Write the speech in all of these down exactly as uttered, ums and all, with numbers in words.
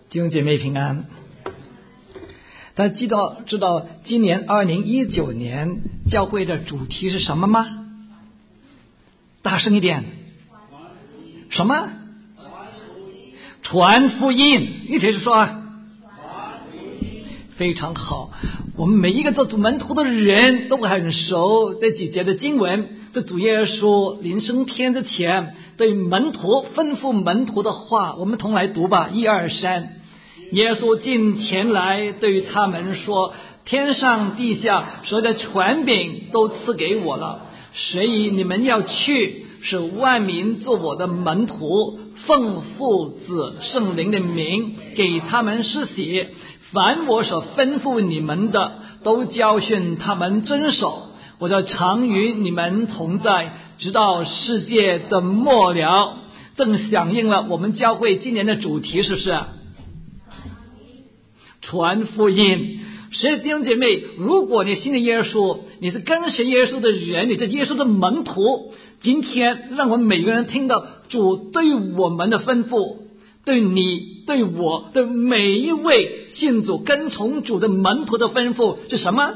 弟兄姐妹平安。大家知道知道今年二零一九年教会的主题是什么吗？大声一点。什么？传福音。一起说。非常好，我们每一个做主门徒的人都很熟这几节的经文。这主耶稣临升天之前对门徒吩咐门徒的话，我们同来读吧。一二三。耶稣近前来对他们说，天上地下所有的权柄都赐给我了，所以你们要去，使万民做我的门徒，奉父子圣灵的名给他们施洗，凡我所吩咐你们的都教训他们遵守，我就常与你们同在，直到世界的末了。正响应了我们教会今年的主题，是不是？传福音。所以弟兄姐妹，如果你信了耶稣，你是跟随耶稣的人，你是耶稣的门徒，今天让我们每个人听到主对我们的吩咐，对你对我对每一位信主跟从主的门徒的吩咐是什么？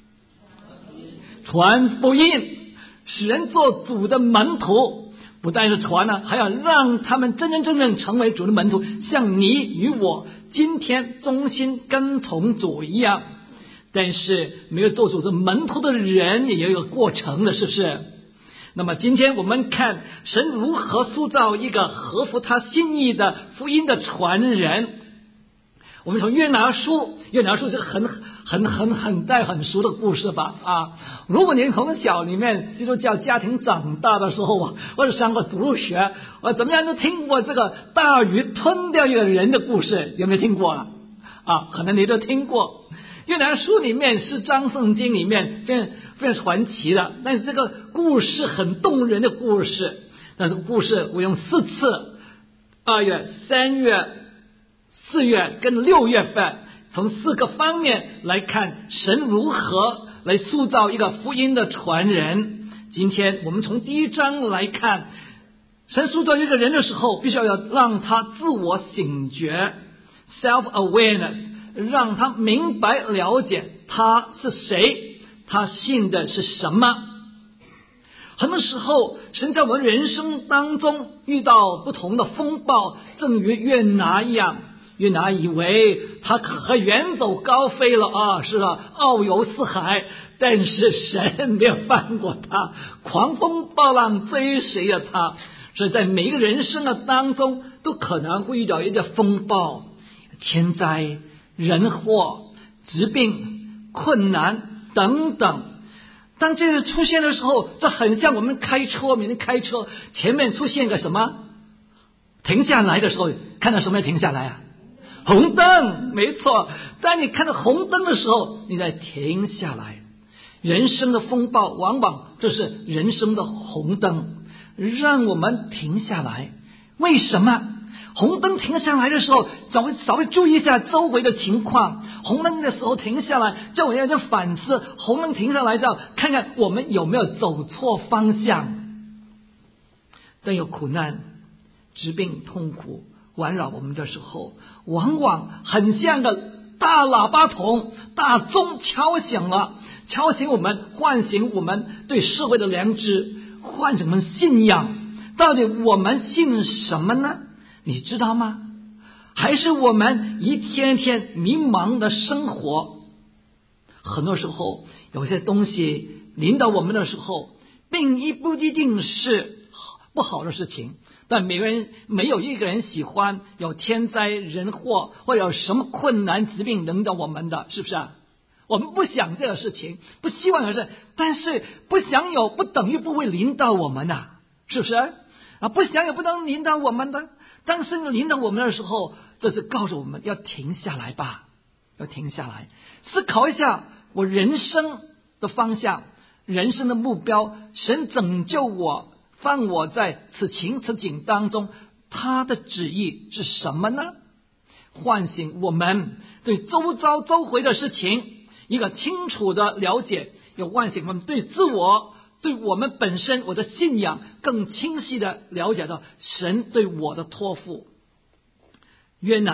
传福音，使人做主的门徒。不但是传呢，还要让他们真真正正成为主的门徒，像你与我今天忠心跟从主一样。但是没有做主的门徒的人也有一个过程的，是不是？那么今天我们看神如何塑造一个合乎他心意的福音的传人。我们从约拿书，约拿书是很很很很带很熟的故事吧啊！如果您从小里面基督教家庭长大的时候啊，或者上过主日学，我怎么样都听过这个大鱼吞掉一个人的故事，有没有听过啊？啊，可能你都听过。约拿书里面是章圣经里面非常非常传奇的，但是这个故事很动人的故事。但是故事我用四次，二月、三月、四月跟六月份，从四个方面来看神如何来塑造一个福音的传人。今天我们从第一章来看，神塑造一个人的时候，必须要让他自我醒觉 self-awareness， 让他明白了解他是谁，他信的是什么。很多时候神在我们人生当中遇到不同的风暴，正如约拿一样，约拿以为他可远走高飞了啊，是吧？遨游四海，但是神没有放过他，狂风暴浪追随着他。所以在每一个人生的当中，都可能会遇到一个风暴、天灾、人祸、疾病、困难等等。当这个出现的时候，这很像我们开车，每天开车前面出现个什么，停下来的时候，看到什么要停下来啊？红灯，没错。当你看到红灯的时候，你再停下来。人生的风暴往往这是人生的红灯，让我们停下来。为什么？红灯停下来的时候，稍微稍微注意一下周围的情况。红灯的时候停下来，叫我要去反思。红灯停下来之后，看看我们有没有走错方向。当有苦难、疾病、痛苦环绕我们的时候，往往很像个大喇叭筒，大钟敲响了，敲醒我们，唤醒我们对社会的良知，唤醒我们信仰。到底我们信什么呢？你知道吗？还是我们一天天迷茫的生活？很多时候有些东西临到我们的时候，并不一定是不好的事情，但每个人没有一个人喜欢有天灾人祸或者有什么困难疾病临到我们的，是不是啊？我们不想这个事情，不希望有事，但是不想有不等于不会临到我们啊，是不是啊？不想有不能临到我们的。当神临到我们的时候，这是告诉我们要停下来吧，要停下来思考一下我人生的方向，人生的目标。神拯救我，放我在此情此景当中，他的旨意是什么呢？唤醒我们对周遭周围的事情一个清楚的了解，要唤醒我们对自我，对我们本身我的信仰更清晰的了解到神对我的托付。约拿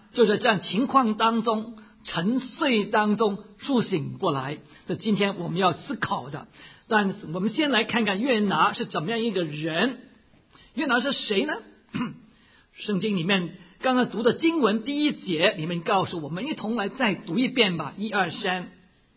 就在这样情况当中沉睡当中苏醒过来，这今天我们要思考的。但是我们先来看看约拿是怎么样一个人。约拿是谁呢？圣经里面刚刚读的经文第一节里面告诉我们，一同来再读一遍吧，一二三。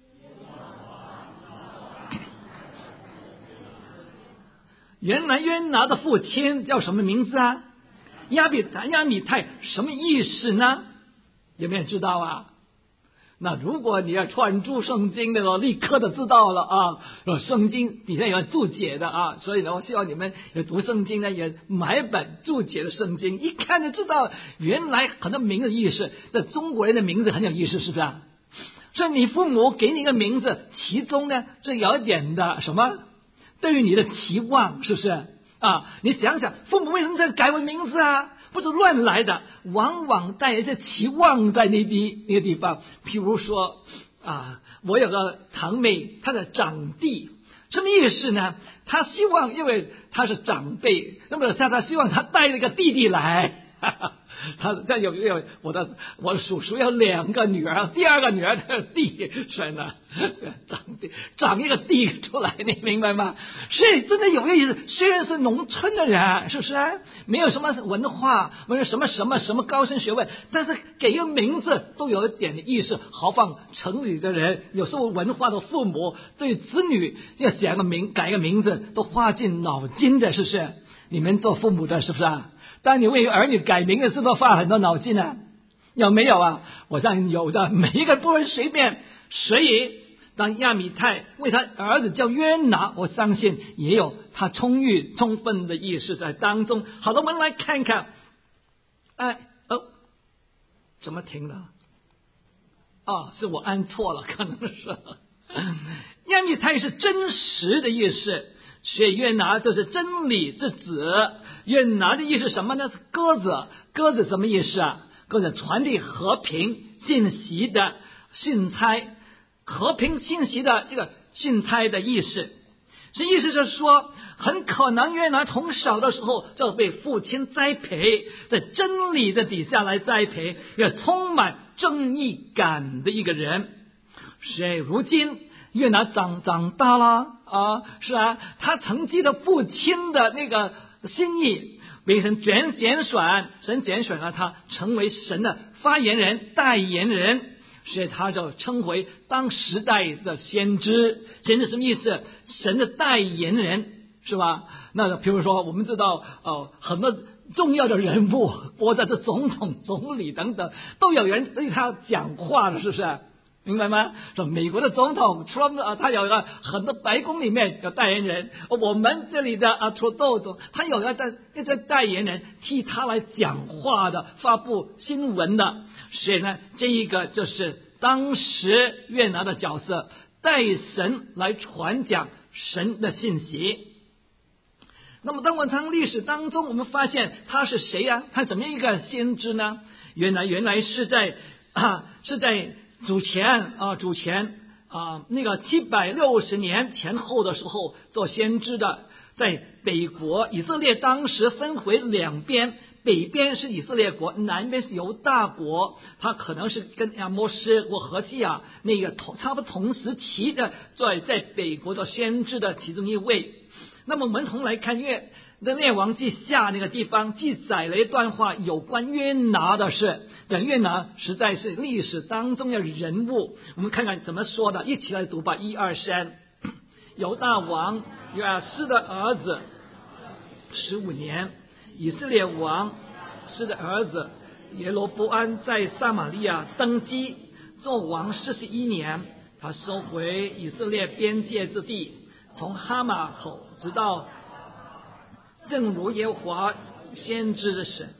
原来约拿的父亲叫什么名字啊？亚比亚米太，什么意思呢？有没有知道啊？那如果你要串注圣经的，立刻的知道了啊！圣经底下有注解的啊，所以呢，我希望你们有读圣经呢，也买一本注解的圣经，一看就知道原来很多名字的意思。这中国人的名字很有意思，是不是啊？所以你父母给你一个名字，其中呢是有一点的什么？对于你的期望，是不是啊？你想想，父母为什么在改我名字啊？不是乱来的，往往带一些期望在那地那个地方。譬如说啊，我有个堂妹，她的长弟，什么意思呢？他希望，因为他是长辈，那么他他希望他带了个弟弟来。哈哈，他这有有我的我的叔叔有两个女儿，第二个女儿的弟生了，长弟长一个弟出来，你明白吗？所以真的有意思。虽然是农村的人，是不是没有什么文化，没有什么什么什么高深学问，但是给一个名字都有一点的意思。豪放城里的人，有时候文化的父母对子女要想个名改个名字都花尽脑筋的，是不是？你们做父母的是不是啊？当你为儿女改名的是不是花很多脑筋啊？有没有啊？我想有的，每一个不会随便。所以当亚米太为他儿子叫约拿，我相信也有他充裕充分的意识在当中。好的，我们来看看。哎哦，怎么停了？哦，是我按错了，可能是亚米太是真实的意思，所以约拿就是真理之子。约拿的意思是什么呢？是鸽子。鸽子什么意思啊？鸽子传递和平信息的信差，和平信息的这个信差的意思。这意思就是说，很可能约拿从小的时候就被父亲栽培，在真理的底下来栽培，也充满正义感的一个人。所以如今约拿长长大了啊，是啊，他承继了父亲的那个心意，被神拣拣选，神拣选了他成为神的发言人、代言人，所以他就称为当时代的先知。先知什么意思？神的代言人，是吧？那比如说，我们知道哦，很多重要的人物，或者是总统、总理等等，都有人对他讲话的，是不是？明白吗？说美国的总统 Trump 啊，他有个很多白宫里面有代言人，我们这里的啊土豆总，他有个在一个代言人替他来讲话的，发布新闻的。所以呢，这一个就是当时约拿的角色，代神来传讲神的信息。那么当我们从历史当中，我们发现他是谁呀、啊？他怎么一个先知呢？原来原来是在啊是在。主前啊，主前啊，那个七百六十年前后的时候做先知的，在北国以色列当时分为两边，北边是以色列国，南边是犹大国，他可能是跟亚摩斯或何西亚那个同差不多同时期的，在在北国做先知的其中一位。那么我们同来看约在列王记下那个地方记载了一段话，有关约拿的事。但约拿实在是历史当中的人物，我们看看怎么说的，一起来读吧，一二三。犹大王约阿斯的儿子十五年，以色列王斯的儿子耶罗波安在撒玛利亚登基，做王四十一年，他收回以色列边界之地，从哈马口直到正如耶和华先知的神。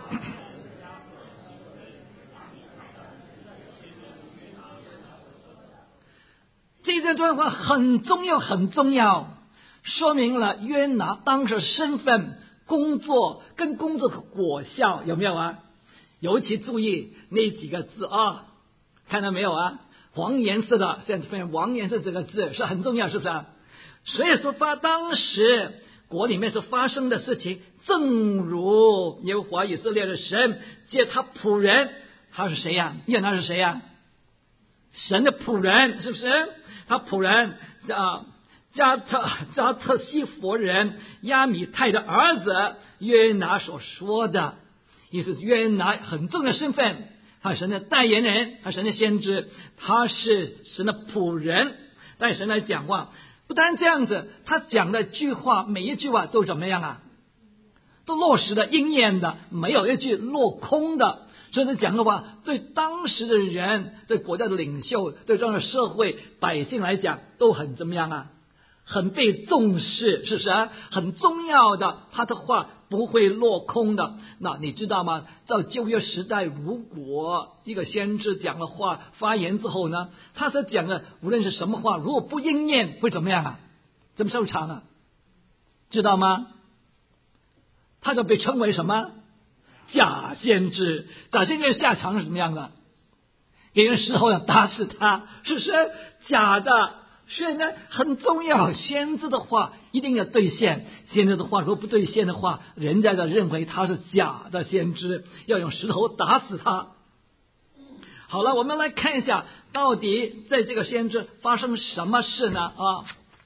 这段话很重要很重要，说明了约拿当时身份、工作跟工作的果效，有没有啊？尤其注意那几个字啊，看到没有啊？黄颜色的，现在发现黄颜色这个字是很重要，是不是啊？所以说发当时国里面所发生的事情，正如耶和华以色列的神借他仆人他是谁呀？约拿是谁呀？神的仆人，是不是？他仆人啊，加特加特西弗人亚米泰的儿子约拿所说的，意思是约拿很重要的身份，他是神的代言人，他是神的先知，他是神的仆人，带神来讲话。不单这样子，他讲的句话每一句话都怎么样啊？都落实的、应验的，没有一句落空的。所以他讲的话，对当时的人、对国家的领袖、对这样的社会百姓来讲，都很怎么样啊？很被重视，是不是啊？很重要的，他的话不会落空的。那你知道吗？到旧约时代，如果一个先知讲了话、发言之后呢，他所讲的无论是什么话，如果不应验，会怎么样啊？怎么收场啊？知道吗？他就被称为什么？假先知。假先知下场是什么样的？给人时候要打死他，是不是假的？所以呢，很重要，先知的话一定要兑现。先知的话如果不兑现的话，人家就认为他是假的先知，要用石头打死他。好了，我们来看一下，到底在这个先知发生什么事呢？啊，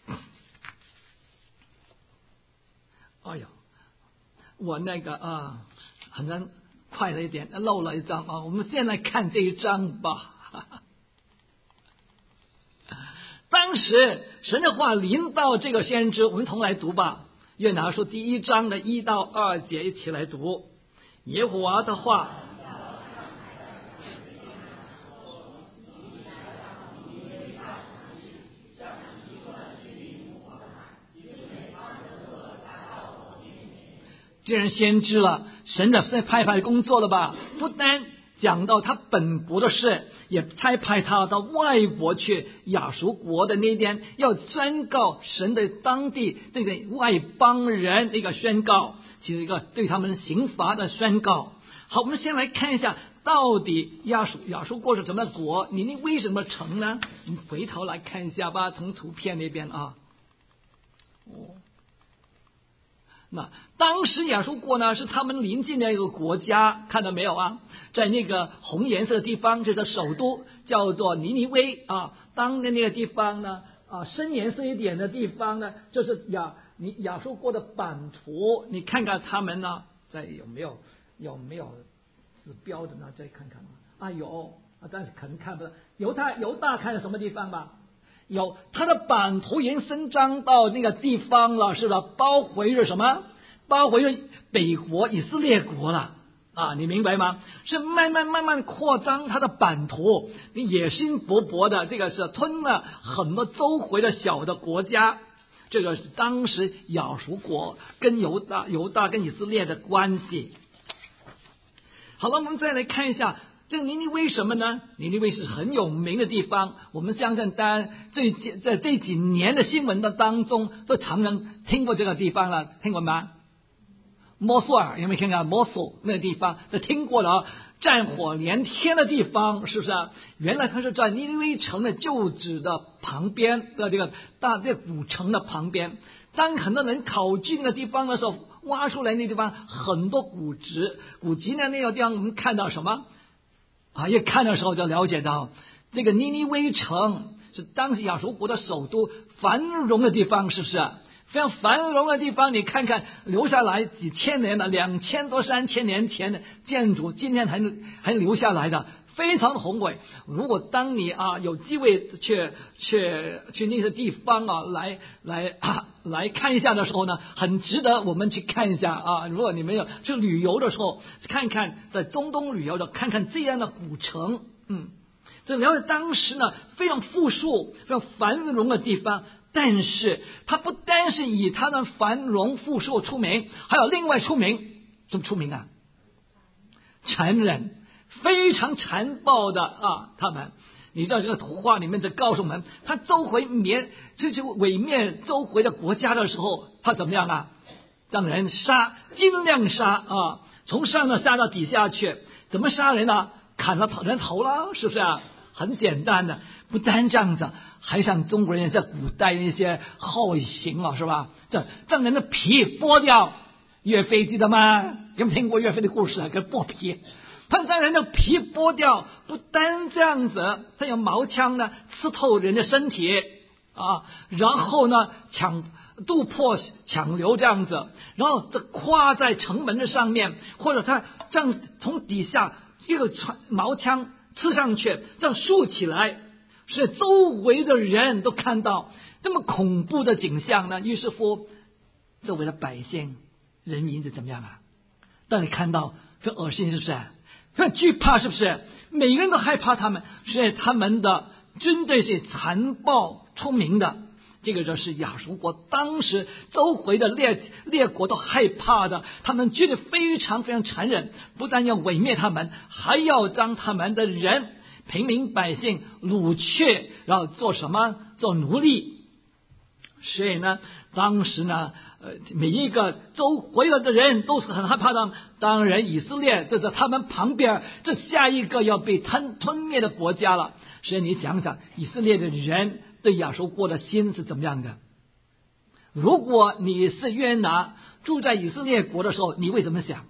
哎呦，我那个啊，很难快了一点，漏了一张啊。我们先来看这一章吧。当时神的话临到这个先知，我们同来读吧。约拿书第一章的一到二节，一起来读。耶和华的话，这人先知了，神的在派派工作了吧？不单讲到他本国的事，也差派他到外国去，亚述国的那边，要宣告神的当地这个外邦人的一个宣告，其实一个对他们刑罚的宣告。好，我们先来看一下，到底亚述亚述国是什么国？你你为什么城呢？我们回头来看一下吧，从图片那边啊。哦。那当时亚述国呢，是他们邻近的一个国家，看到没有啊？在那个红颜色的地方，这是首都，叫做尼尼微啊。当的那个地方呢，啊，深颜色一点的地方呢，就是亚你亚述国的版图。你看看他们呢，在有没有有没有指标的呢？再看看啊，有啊，但是可能看不到。犹太犹大看到什么地方吧？有，它的版图延伸张到那个地方了，是吧？包围着什么？包围着北国以色列国了啊！你明白吗？是慢慢慢慢扩张它的版图，你野心勃勃的，这个是吞了很多周围的小的国家。这个是当时亚述国跟犹大、犹大跟以色列的关系。好了，我们再来看一下。这个尼尼微什么呢？尼尼微是很有名的地方，我们相信当然这在这几年的新闻的当中都常常听过这个地方了，听过吗？摩苏尔有没有听过？摩苏那个地方都听过了啊，战火连天的地方，是不是啊？原来它是在尼尼微城的旧址的旁边的这个大这个古城的旁边。当很多人考据那个地方的时候，挖出来那地方很多古籍，古籍呢那个地方我们看到什么？啊，一看的时候就了解到，这个尼尼微城是当时亚述国的首都，繁荣的地方，是不是？非常繁荣的地方，你看看留下来几千年的，两千多、三千年前的建筑，今天还还留下来的，非常宏伟。如果当你啊有机会去去去那些地方啊，来来啊来看一下的时候呢，很值得我们去看一下啊。如果你们有去旅游的时候，看看在中东旅游的，看看这样的古城，嗯，这了解当时呢非常富庶、非常繁荣的地方。但是它不单是以它的繁荣富庶出名，还有另外出名，怎么出名啊？残忍，非常残暴的啊！他们，你知道这个图画里面在告诉我们，他周围灭，就是毁灭周围的国家的时候，他怎么样啊？让人杀，尽量杀啊！从上呢杀到底下去，怎么杀人呢？砍了人头了，是不是啊？很简单的。不单这样子，还像中国人在古代那些酷刑啊，是吧？这让人的皮剥掉。岳飞记得吗？有没有听过岳飞的故事啊？给剥皮， 还将人的皮剥掉，不单这样子，他用矛枪呢刺透人的身体啊，然后呢抢渡破抢流这样子，然后这跨在城门的上面，或者他这样从底下一个矛枪刺上去，这样竖起来，使周围的人都看到这么恐怖的景象呢。于是乎周围的百姓人民是怎么样啊？当你看到这恶心，是不是很惧怕？是不是每个人都害怕他们？所以他们的军队是残暴出名的。这个就是亚述国当时周围的列列国都害怕的，他们军队非常非常残忍，不但要毁灭他们，还要将他们的人平民百姓掳去，然后做什么？做奴隶。所以呢，当时呢，呃，每一个周围的人都是很害怕的。当然，以色列这是他们旁边这下一个要被吞吞灭的国家了。所以你想想，以色列的人对亚述国的心是怎么样的？如果你是约拿住在以色列国的时候，你会怎么想？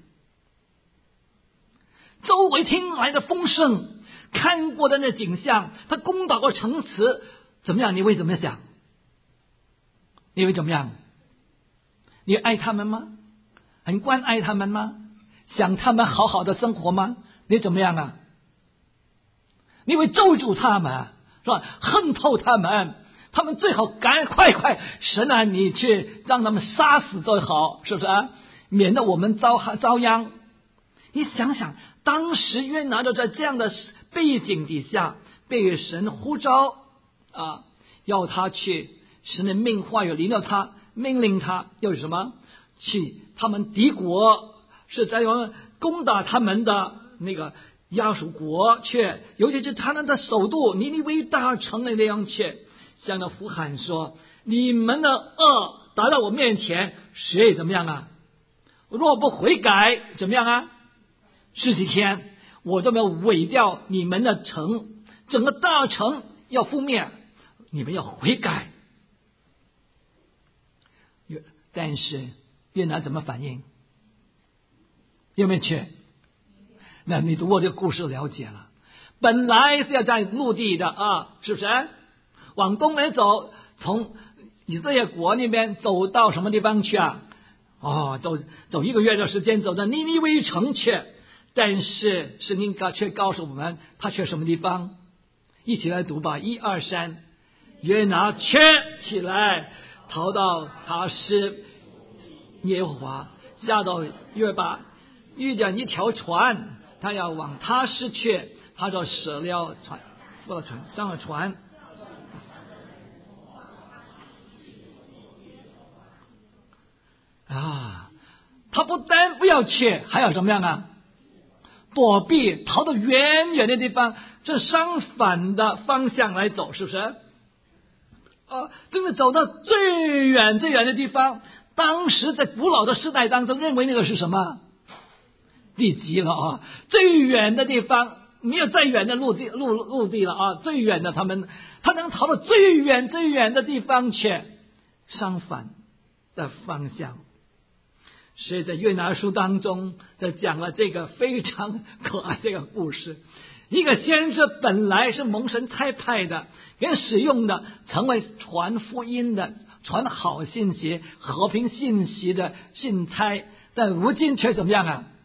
周围听来的风声，看过的那景象，他攻打过城池，怎么样？你会怎么想？你会怎么样？你爱他们吗？很关爱他们吗？想他们好好的生活吗？你怎么样啊？你会咒诅他们，是吧？恨透他们，他们最好赶快快，神啊，你去让他们杀死最好，是不是啊？免得我们遭遭殃。你想想，当时约拿就在这样的背景底下，被神呼召啊，要他去。神的命话有临到他，命令他要什么？去他们敌国是在用攻打他们的那个亚述国去，尤其是他们的首都尼尼微大城的那样去，向他呼喊说：你们的恶达到我面前，谁怎么样啊？若不悔改，怎么样啊？十几天我就要毁掉你们的城，整个大城要覆灭，你们要悔改。但是约拿怎么反应？有没有去？那你读过这个故事了解了，本来是要在陆地的啊，是不是？往东南走，从以色列国那边走到什么地方去啊？哦，走走一个月的时间，走到尼尼微城去。但是圣经却告诉我们，他去什么地方？一起来读吧，一二三。约拿却起来，逃到他是耶和华，下到约巴，遇见一条船，他要往他失去，他就舍了船，坐了船，上了船。啊，他不但不要去，还要怎么样啊？躲避，逃到远远的地方，这相反的方向来走，是不是？啊，真的走到最远最远的地方。当时在古老的时代当中，认为那个是什么地极了啊？最远的地方，没有再远的陆地陆陆地了啊！最远的，他们他能逃到最远最远的地方去，相反的方向。所以在约拿书当中，就讲了这个非常可爱这个故事。一个先知本来是蒙神差派的，给使用的，成为传福音的、传好信息、和平信息的信差，但如今却怎么样啊？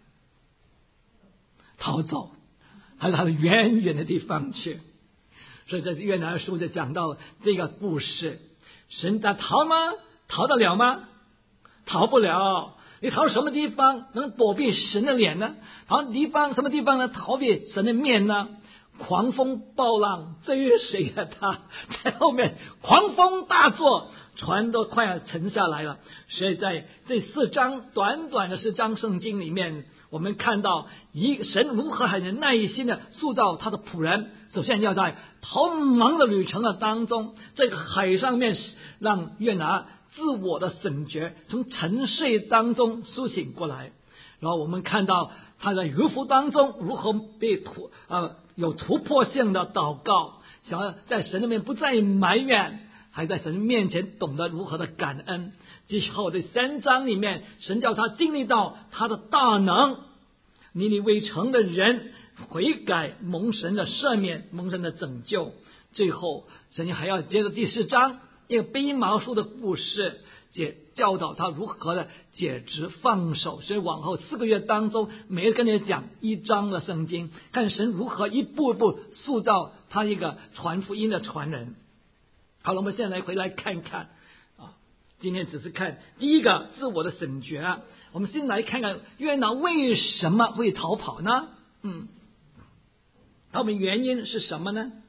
逃走，还到远远的地方去。所以在约拿书就讲到这个故事，神他逃吗？逃得了吗？逃不了。你逃什么地方能躲避神的脸呢？逃地方什么地方呢？逃避神的面呢？狂风暴浪追随着他，在后面狂风大作，船都快要沉下来了。所以在这四章短短的四章圣经里面，我们看到一神如何很有耐心的塑造他的仆人。首先要在逃亡的旅程的当中，这个海上面让约拿自我的醒觉，从沉睡当中苏醒过来。然后我们看到他在渔夫当中如何被突呃有突破性的祷告，想要在神里面不再埋怨，还在神面前懂得如何的感恩。之后这三章里面，神叫他经历到他的大能， 尼尼微城的人悔改，蒙神的赦免，蒙神的拯救。最后神还要接着第四章一个蓖麻树的故事，解教导他如何的解职放手。所以往后四个月当中，每日跟你讲一章的圣经，看神如何一步一步塑造他一个传福音的传人。好了，我们现在来回来看看啊，今天只是看第一个自我的审决。我们先来看看约拿为什么会逃跑呢？嗯，他们原因是什么呢？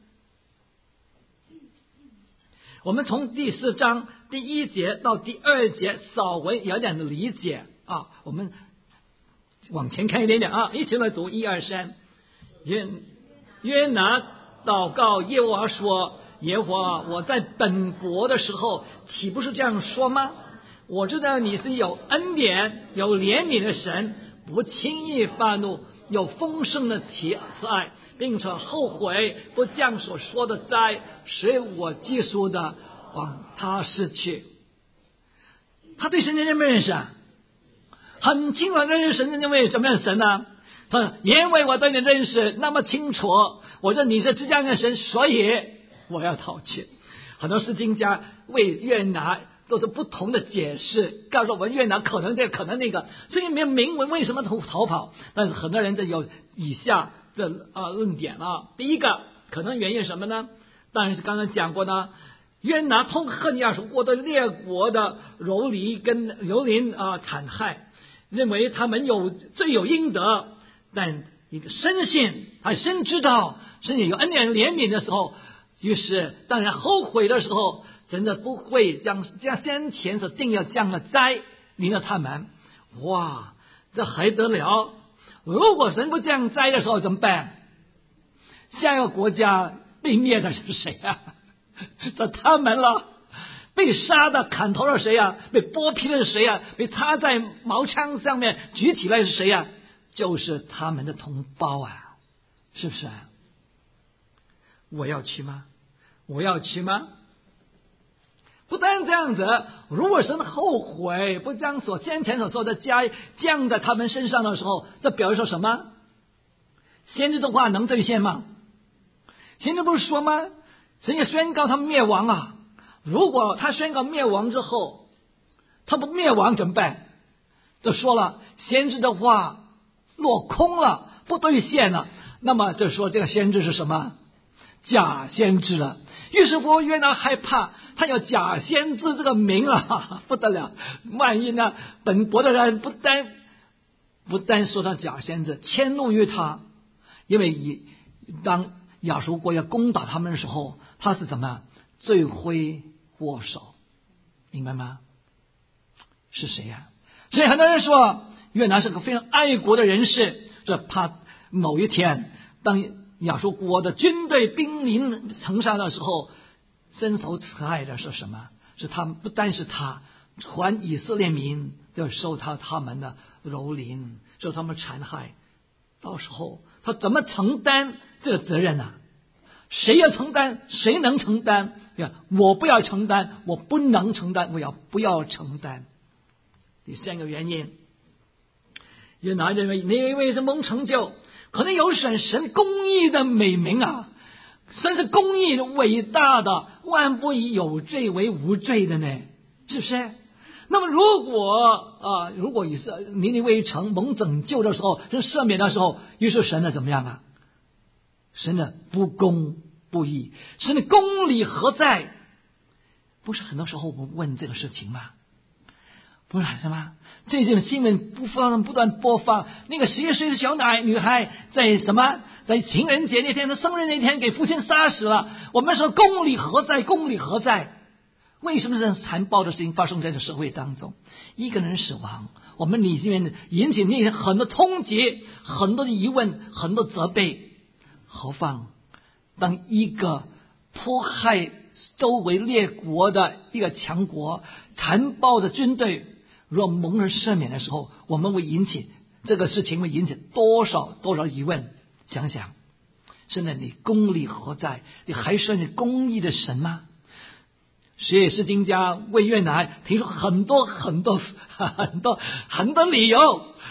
我们从第四章第一节到第二节稍微有点的理解啊，我们往前看一点点啊，一起来读一二三。约约拿祷告耶和华说：耶和华，我在本国的时候岂不是这样说吗？我知道你是有恩典有怜悯的神，不轻易发怒，有丰盛的慈爱，并且后悔不将所说的灾使我记述的往他失去。他对神认不认识啊？很清楚认识神，认为什么样的神呢？他说因为我对你认识那么清楚，我说你是这样的神，所以我要逃去。很多诗经家为约拿都是不同的解释，告诉我们约拿可能这个可能那个，所以没有明文为什么逃跑。但是很多人就有以下这啊论点啊。第一个可能原因什么呢？当然是刚才讲过呢，约拿痛恨亚述国的列国的蹂躏跟蹂躏啊残害，认为他们有罪有应得，但一个深信他深知道神也有恩典怜悯的时候，于是当然后悔的时候，真的不会将将先前所定要降的灾临了他们。哇，这还得了！如果神不降灾的时候怎么办？下一个国家被灭的是谁啊？这他们了。被杀的砍头的是谁啊？被剥皮的是谁啊？被插在矛枪上面举起来是谁啊？就是他们的同胞啊，是不是啊？我要去吗？我要去吗？不但这样子，如果神后悔不将所先前所说的加降在他们身上的时候，这表示说什么？先知的话能兑现吗？先知不是说吗？神也宣告他们灭亡啊！如果他宣告灭亡之后，他不灭亡怎么办？就说了，先知的话落空了，不兑现了，那么就说这个先知是什么？假先知了。于是乎约拿害怕，他有假先知这个名了，不得了！万一呢，本国的人不单不单说他假先知，迁怒于他，因为以当亚述国要攻打他们的时候，他是怎么罪魁祸首，明白吗？是谁呀、啊？所以很多人说约拿是个非常爱国的人士，这怕某一天当亚述国的军队兵临城上的时候，伸手慈爱的是什么？是他们，不单是他，全以色列民要受他他们的蹂躏，受他们残害。到时候他怎么承担这个责任呢、啊？谁要承担？谁能承担？我不要承担，我不能承担，我要不要承担？第三个原因，约拿认为你为什么蒙成就？可能有神神公义的美名啊，神是公义的伟大的，万不以有罪为无罪的呢，是不是？那么如果啊、呃，如果以色尼尼微城蒙拯救的时候，是赦免的时候，于是神的怎么样啊？神的不公不义，神的公理何在？不是很多时候我们问这个事情吗？不是什么？最近的新闻不放不断播放，那个十一岁的小奶女孩在什么？在情人节那天，她生日那天给父亲杀死了。我们说公理何在？公理何在？为什么这样残暴的事情发生在这社会当中？一个人死亡，我们里面引起那很多冲击，很多的疑问，很多责备。何况当一个迫害周围列国的一个强国，残暴的军队若蒙人赦免的时候，我们会引起这个事情会引起多少多少疑问？想想，现在你公理何在？你还是你公义的神吗？所以诗经家为约拿提出很多很多很多很多理由，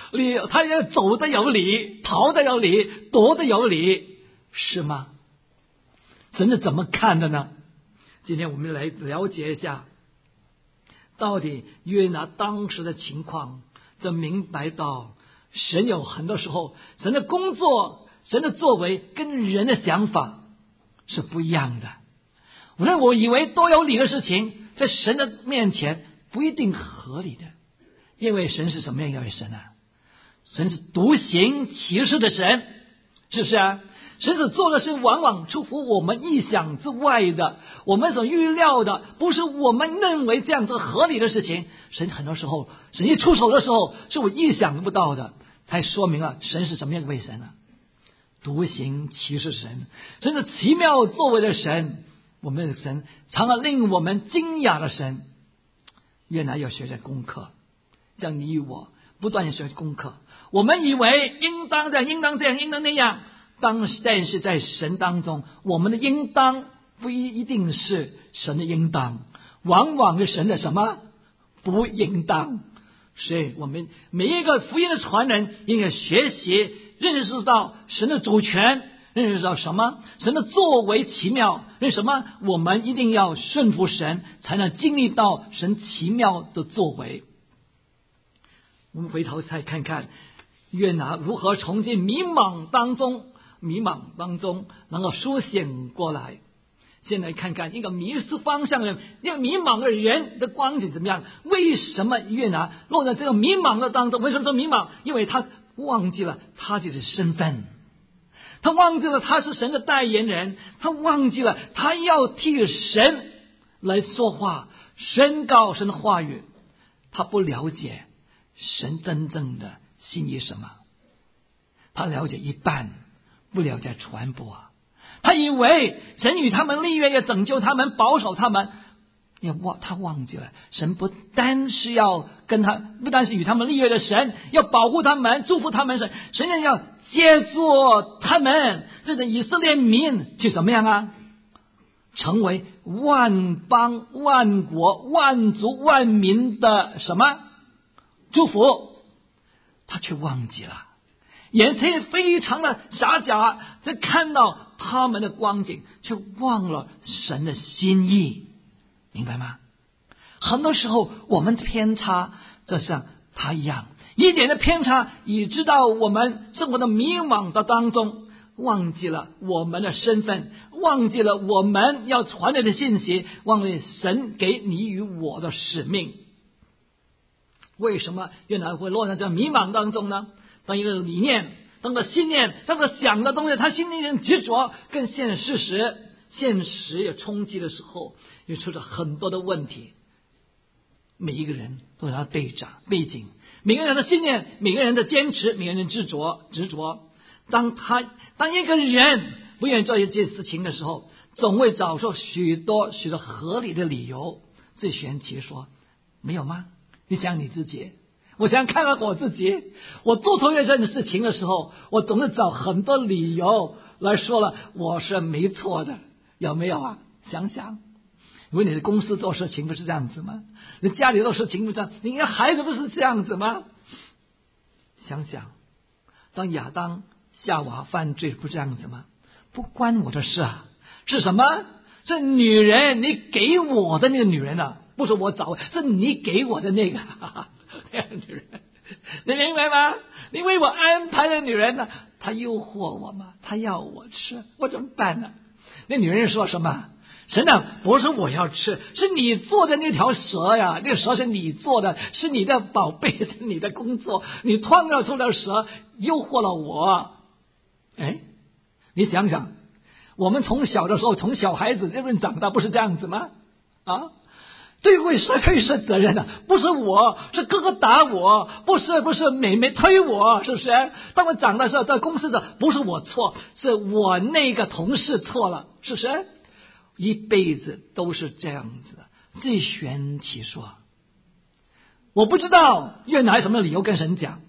理他也走的有理，逃的有理，躲的有理，是吗？神是怎么看的呢？今天我们来了解一下，到底约拿当时的情况，就明白到神有很多时候，神的工作，神的作为跟人的想法是不一样的。无论我以为都有理的事情，在神的面前不一定合理的，因为神是什么样一位神啊？神是独行其事的神，是不是啊？神所做的事往往出乎我们意想之外的，我们所预料的，不是我们认为这样子合理的事情。神很多时候，神一出手的时候，是我意想不到的，才说明了神是什么样一位神啊？独行其事神，神是奇妙作为的神，我们的神常常令我们惊讶的神。原来要学着功课，像你与我不断地学功课，我们以为应当这样，应当这样，应当那样，当但是在神当中，我们的应当不一定是神的应当，往往是神的什么不应当。所以我们每一个福音的传人应该学习认识到神的主权，认识到什么神的作为奇妙，为什么我们一定要顺服神，才能经历到神奇妙的作为。我们回头再看看约拿如何从这迷茫当中迷茫当中能够苏醒过来。先来看看一个迷失方向的人，一个迷茫的人的光景怎么样？为什么约拿落在这个迷茫的当中？为什么说迷茫？因为他忘记了他自己的身份，他忘记了他是神的代言人，他忘记了他要替神来说话，宣告神的话语。他不了解神真正的心意什么，他了解一半，不了解传播。他以为神与他们立约，要拯救他们，保守他们，也忘他忘记了神不单是要跟他，不单是与他们立约的神，要保护他们，祝福他们。神神要借助他们这个以色列民去怎么样啊？成为万邦万国万族万民的什么祝福，他却忘记了，眼前非常的狭窄，在看到他们的光景，却忘了神的心意，明白吗？很多时候我们偏差，就像他一样，一点的偏差，以致到我们生活的迷茫的当中，忘记了我们的身份，忘记了我们要传递的信息，忘了神给你与我的使命。为什么约拿会落在这迷茫当中呢？当一个理念，当个信念，当个想的东西，他心里很执着，跟现实时现实也冲击的时候，也出了很多的问题。每一个人都有他的背长背景，每个人的信念，每个人的坚持，每个人的执着执着。当他当一个人不愿意做一件事情的时候，总会找出许多许多合理的理由。最玄奇说，没有吗？你想你自己，我想看看我自己，我做同一件事情的时候，我总是找很多理由来说了我是没错的，有没有啊？想想，因为你的公司做事情不是这样子吗？你家里做事情不是这样，你的孩子不是这样子吗？想想，当亚当夏娃犯罪不这样子吗？不关我的事啊，是什么？是女人，你给我的那个女人啊，不是我找，是你给我的那个那个女人，你明白吗？你为我安排的女人呢，她诱惑我嘛，她要我吃，我怎么办呢？那女人说什么？神啊，不是我要吃，是你做的那条蛇呀，那个蛇是你做的，是你的宝贝，是你的工作，你创造出了蛇，诱惑了我。哎，你想想，我们从小的时候，从小孩子这边长大，不是这样子吗？啊，对为谁推是责任的？不是我，是哥哥打我，不是不是妹妹推我，是不是？当我长大的时候，在公司的不是我错，是我那个同事错了，是不是？一辈子都是这样子的。最玄奇说，我不知道约拿有什么理由跟神讲，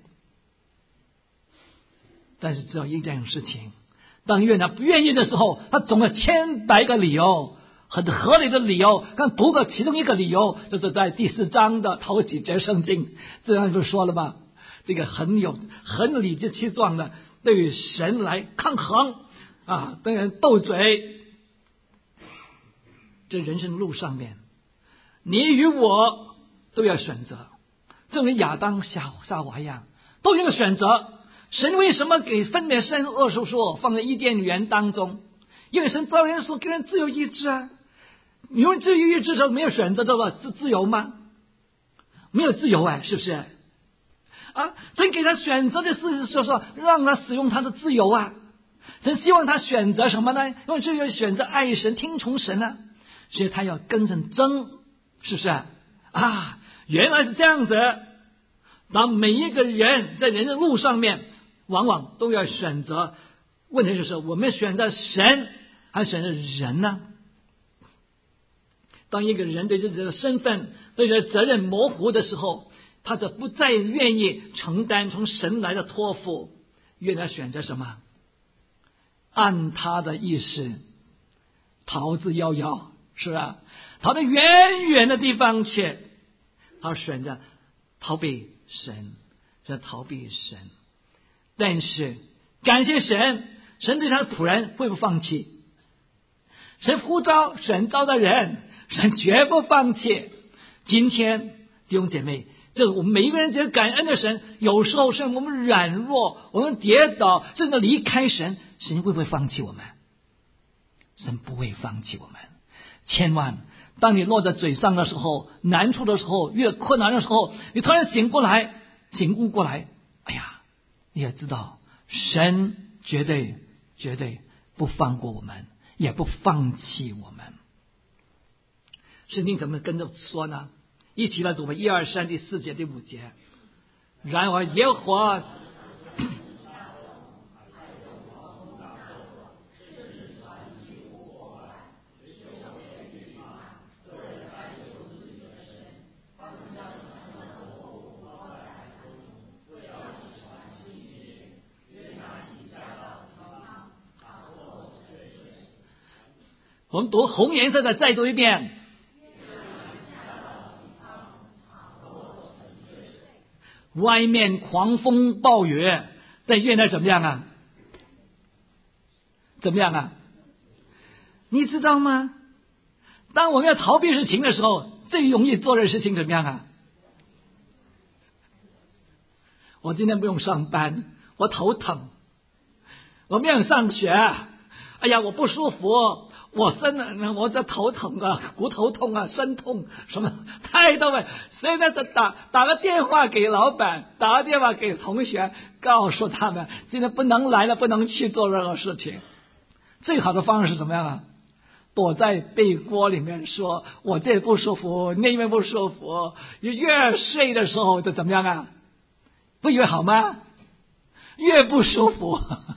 但是只有一件事情，当约拿不愿意的时候，他总有千百个理由，很合理的理由。刚读个其中一个理由，就是在第四章的头几节圣经，这样就说了吧， 这个很有很理直气壮的对于神来抗衡啊，跟人斗嘴。这人生路上面，你与我都要选择，正如亚当夏夏娃一样，都有个选择。神为什么给分别善恶树说放在伊甸园当中？因为神造人说给人自由意志啊。你用自由意志的时候没有选择，这个是自由吗？没有自由哎，是不是？啊，神给他选择的是说说让他使用他的自由啊。神希望他选择什么呢？因为这个选择爱神、听从神啊，所以他要跟着争，是不是啊？原来是这样子。当每一个人在人的路上面，往往都要选择。问题就是我们选择神还是选择人呢？当一个人对自己的身份、对自己的责任模糊的时候，他就不再愿意承担从神来的托付，愿他选择什么？按他的意思逃之夭夭，是吧？逃到远远的地方去，他选择逃避神，是逃避神。但是感谢神，神对他的仆人会不放弃，神呼召选召的人，神绝不放弃。今天弟兄姐妹，这我们每一个人只有感恩的神，有时候是我们软弱，我们跌倒，甚至离开神，神会不会放弃我们？神不会放弃我们。千万当你落在嘴上的时候，难处的时候，遇到困难的时候，你突然醒过来，醒悟过来，哎呀，你也知道神绝对绝对不放过我们，也不放弃我们。圣经怎么跟着说呢？一起来读吧，一二三第四节第五节。然而耶和华我们读红颜色的再读一遍。外面狂风暴雨，在院内怎么样啊？怎么样啊？你知道吗？当我们要逃避事情的时候，最容易做的事情怎么样啊？我今天不用上班，我头疼，我没有上学，哎呀，我不舒服，我身我这头疼啊，骨头痛啊，身痛什么太多了。所以呢，打打个电话给老板，打个电话给同学，告诉他们今天不能来了，不能去做任何事情。最好的方式是怎么样啊？躲在被窝里面说，我这不舒服，那边不舒服。越睡的时候就怎么样啊？不越好吗？越不舒服。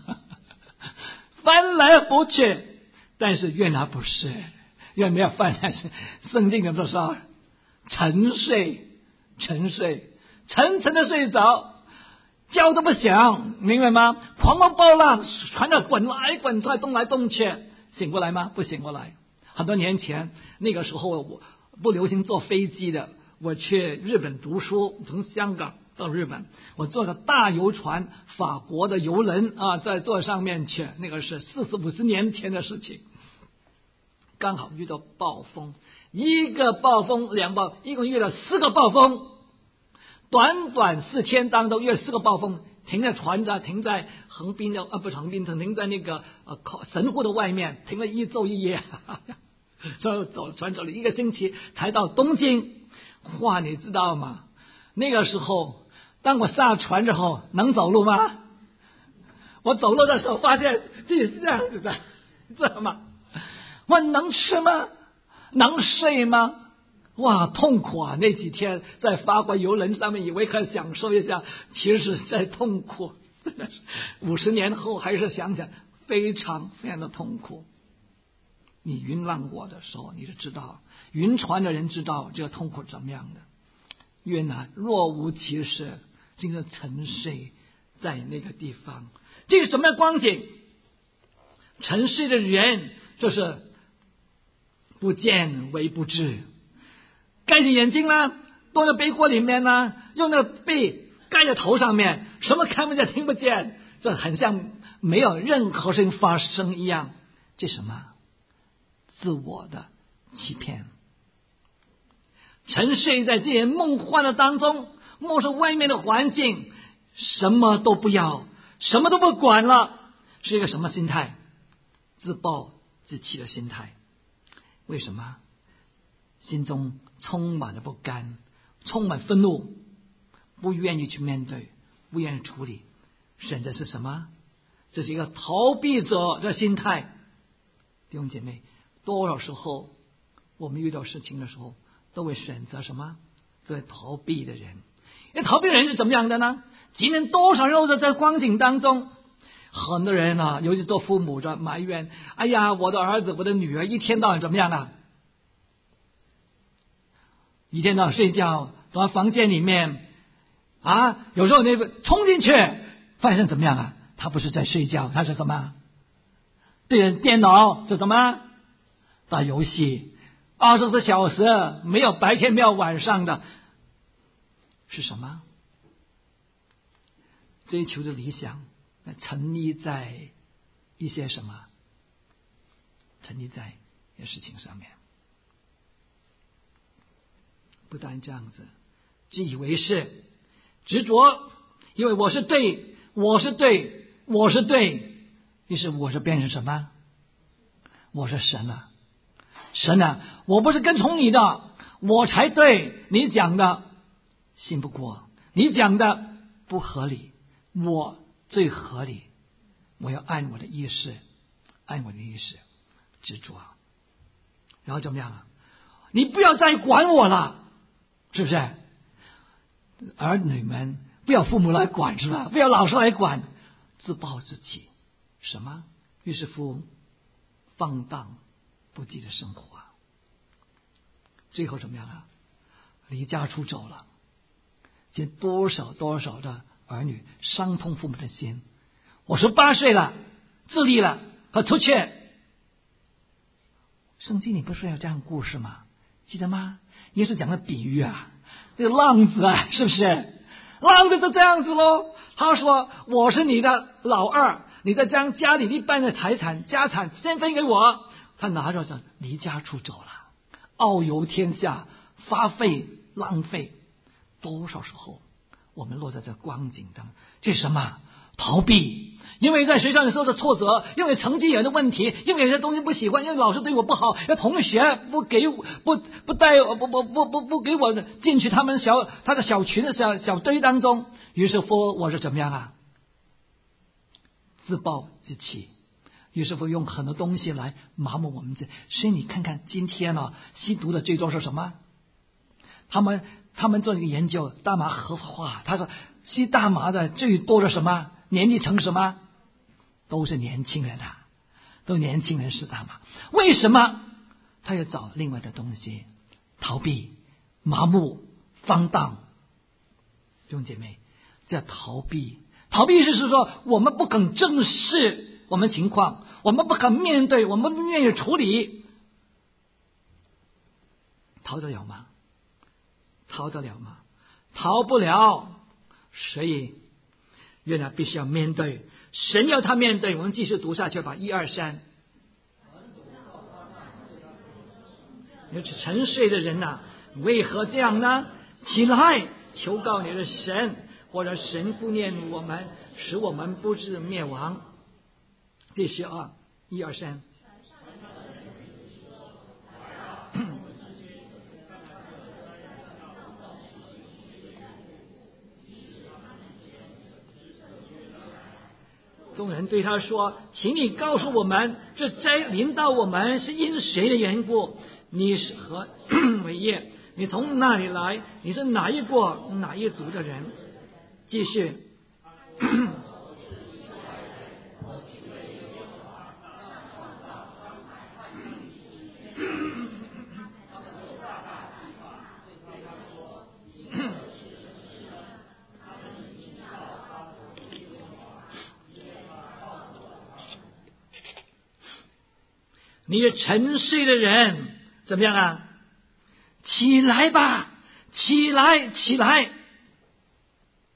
翻来覆去，但是越拿不是，越没有翻来。圣经怎么说？沉睡，沉睡，沉沉的睡着，觉都不响，明白吗？狂风暴浪，船的滚来滚去，动来动去，醒过来吗？不醒过来。很多年前，那个时候我不流行坐飞机的，我去日本读书，从香港到日本，我坐个大游船，法国的游轮啊，在坐上面去，那个是四十五十年前的事情。刚好遇到暴风，一个暴风两暴，一共遇到四个暴风，短短四天当中遇了四个暴风，停在船上，停在横滨的啊，不是横滨，停在那个呃神户的外面，停了一昼一夜，所以走船走了一个星期才到东京。哇，你知道吗？那个时候，当我下船之后，能走路吗？我走路的时候发现自己是这样子的，知道吗？我能吃吗？能睡吗？哇，痛苦啊！那几天在法国游轮上面，以为可以享受一下，其实是在痛苦。五十年后还是想想，非常非常的痛苦。你云浪过的时候，你就知道，晕船的人知道这个痛苦怎么样的。越南若无其事，竟是沉睡在那个地方，这是什么样的光景？沉睡的人就是不见为不知，盖着眼睛啦，躲在被窝里面啦，用那个被盖在头上面，什么看不见听不见，这很像没有任何事情发生一样。这什么？自我的欺骗。沉睡在这些梦幻的当中，漠视外面的环境，什么都不要，什么都不管了，是一个什么心态？自暴自弃的心态。为什么？心中充满了不甘，充满愤怒，不愿意去面对，不愿意处理，选择是什么？这是一个逃避者的心态。弟兄姐妹，多少时候我们遇到事情的时候，都会选择什么？这逃避的人。因为逃避的人是怎么样的呢？今天多少人在这光景当中，很多人啊，尤其做父母的埋怨：哎呀，我的儿子，我的女儿，一天到晚怎么样啊？一天到晚睡觉，躲在房间里面啊，有时候那个冲进去，发现怎么样啊？他不是在睡觉，他是什么？对着电脑，这什么？打游戏，二十四小时，没有白天，没有晚上的，是什么？追求的理想，沉溺在一些什么？沉溺在一些事情上面。不但这样子，自以为是，执着，因为我是对，我是对，我是对，于是我是变成什么？我是神啊，神啊，我不是跟从你的，我才对，你讲的信不过，你讲的不合理，我最合理，我要按我的意识，按我的意识执着，然后怎么样啊？你不要再管我了。是不是？儿女们不要父母来管，是吧？不要老师来管，自暴自弃。什么？于是乎放荡不羁的生活，最后怎么样啊？离家出走了。这多少多少的儿女伤痛父母的心。我十八岁了，自立了，和出去。圣经里不是有这样的故事吗？记得吗？耶稣讲的比喻啊，这个浪子啊，是不是？浪子就这样子咯。他说：“我是你的老二，你再将家里一半的财产家产先分给我。”他拿着就离家出走了，遨游天下，发费浪费。多少时候我们落在这光景当中，这是什么？逃避。因为在学校里受的挫折，因为成绩有的问题，因为有些东西不喜欢，因为老师对我不好，因为同学不给不不带不不不不不给我进去他们小他的小群的小小堆当中，于是乎我是怎么样啊？自暴自弃。于是乎用很多东西来麻木我们自己。所以你看看今天啊，吸毒的最多是什么？他们他们做一个研究，大麻合法化，他说吸大麻的最多的什么？年纪层什么？都是年轻人啊，都年轻人吸大麻。为什么？他要找另外的东西，逃避、麻木、放荡。弟兄姐妹，这叫逃避。逃避是说我们不肯正视我们情况，我们不肯面对，我们不愿意处理。逃得了吗？逃得了吗？逃不了。所以原来必须要面对，神要他面对。我们继续读下去吧，一二三。有沉睡的人呐、啊，为何这样呢？起来，求告你的神，或者神顾念我们，使我们不致灭亡。继续啊，一二三。众人对他说：“请你告诉我们，这灾临到我们是因谁的缘故？你是何为业？你从哪里来？你是哪一国哪一族的人？”继续。你沉睡的人怎么样啊？起来吧，起来，起来！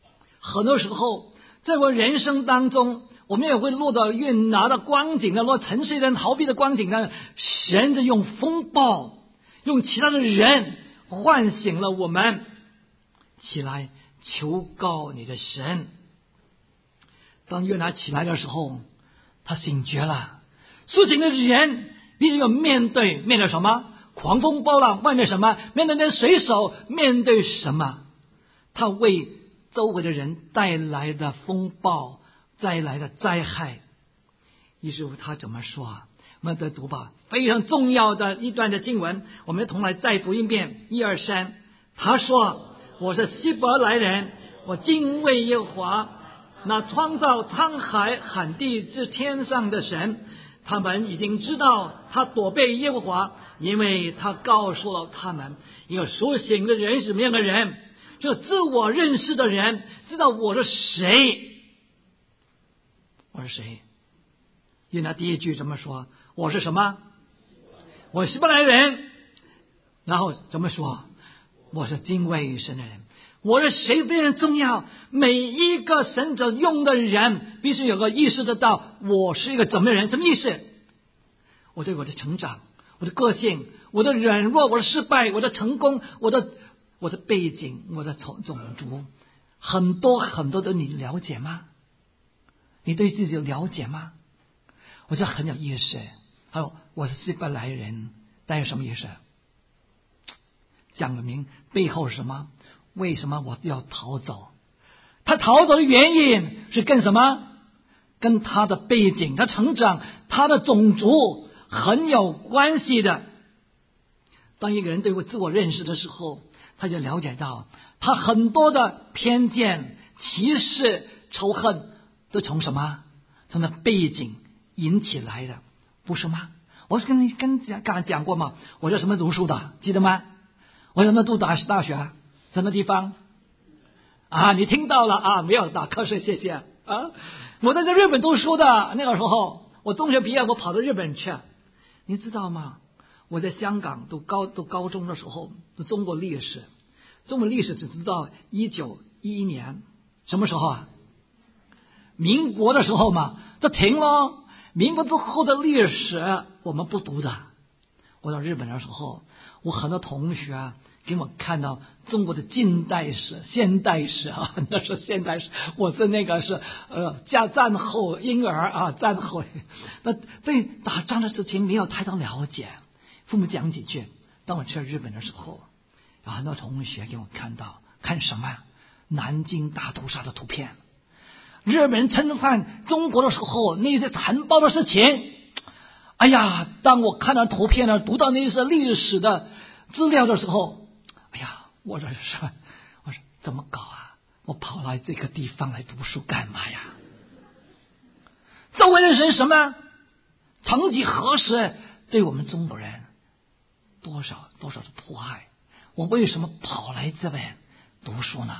很多时候在我人生当中，我们也会落到越拿的光景呢，落城市人逃避的光景呢，神就用风暴，用其他的人唤醒了我们，起来求告你的神。当约拿起来的时候，他醒觉了，苏醒的人必须要面对面对什么？狂风暴浪，面对什么？面对那水手，面对什么？他为周围的人带来的风暴，带来的灾害。于是他怎么说啊？我们再读吧，非常重要的一段的经文，我们同来再读一遍，一二三。他说：我是希伯来人，我敬畏耶和华，那创造沧海海地之天上的神。他们已经知道他躲避耶和华，因为他告诉了他们，一个苏醒的人是什么样的人，就自我认识的人，知道我是谁。我是谁？因为他第一句怎么说？我是什么？我是希伯来人。然后怎么说？我是敬畏神的人。我是谁非常重要，每一个神者用的人必须有个意识得到我是一个怎么的人。什么意思？我对我的成长，我的个性，我的软弱，我的失败，我的成功，我的我的背景，我的种种族，很多很多的你了解吗？你对自己有了解吗？我觉得很有意思。还有我是希伯来人，但是什么意思？讲个明背后是什么？为什么我要逃走？他逃走的原因是跟什么？跟他的背景、他成长、他的种族很有关系的。当一个人对我自我认识的时候，他就了解到他很多的偏见、歧视、仇恨都从什么？从他背景引起来的，不是吗？我是跟你跟刚刚讲过嘛，我在什么读书的，记得吗？我在什么读大大学？什么地方？啊，你听到了啊？没有打瞌睡，谢谢啊！我在这日本读书的，那个时候我中学毕业，我跑到日本去，你知道吗？我在香港读高读高中的时候，读中国历史，中国历史只知道一九一一年，什么时候啊？民国的时候嘛，这停了。民国之后的历史我们不读的。我到日本的时候，我很多同学啊给我看到中国的近代史、现代史啊，那是现代史，我是那个是呃加战后婴儿啊，战后那对打仗的事情没有太多了解。父母讲几句。当我去日本的时候，有很多同学给我看到看什么？南京大屠杀的图片。日本人称赞中国的时候，那些残暴的事情，哎呀，当我看到图片呢，读到那些历史的资料的时候，哎呀，我这是我说怎么搞啊？我跑来这个地方来读书干嘛呀？周围的人什么？曾几何时对我们中国人多少多少的迫害？我为什么跑来这边读书呢？